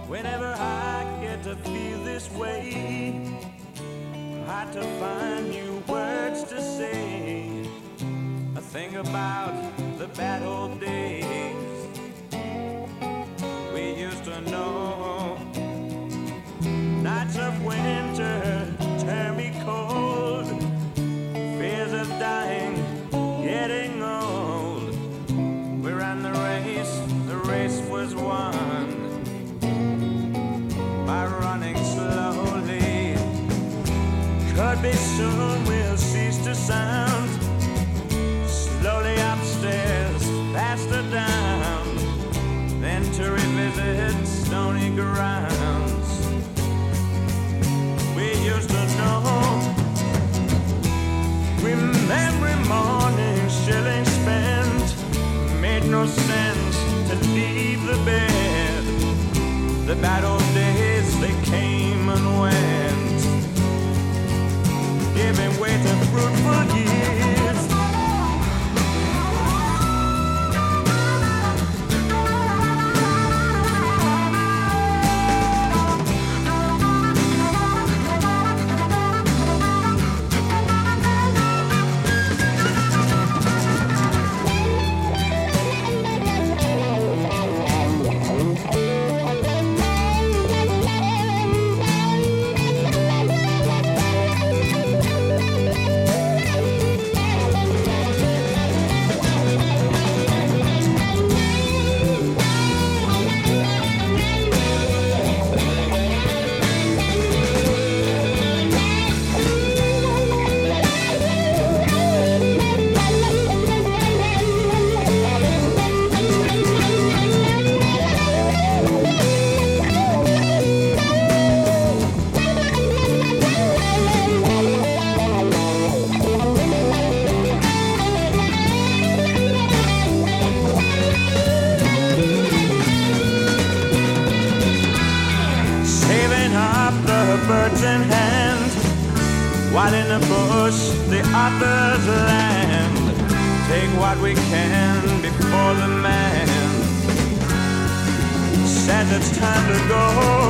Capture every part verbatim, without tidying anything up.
Whenever I get to feel this way, hard to find new words to say. I think about the bad old days we used to know. Nights of winter turn me cold, fears of dying, getting old. We ran the race, the race was won by running slowly. Could be soon we'll cease to sound. Slowly upstairs, faster down, then to revisit stony grounds we used to know. Remembering morning shilling spent, made no sense to leave the bed. The bad old days, they came and went, giving way to fruitful years. Birds in hand, while in the bush the others land. Take what we can before the man says it's time to go.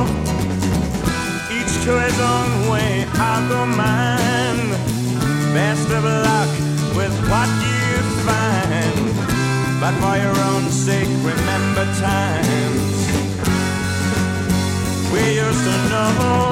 Each to his own way, I'll go mine. Best of luck with what you find, but for your own sake remember times we used to know.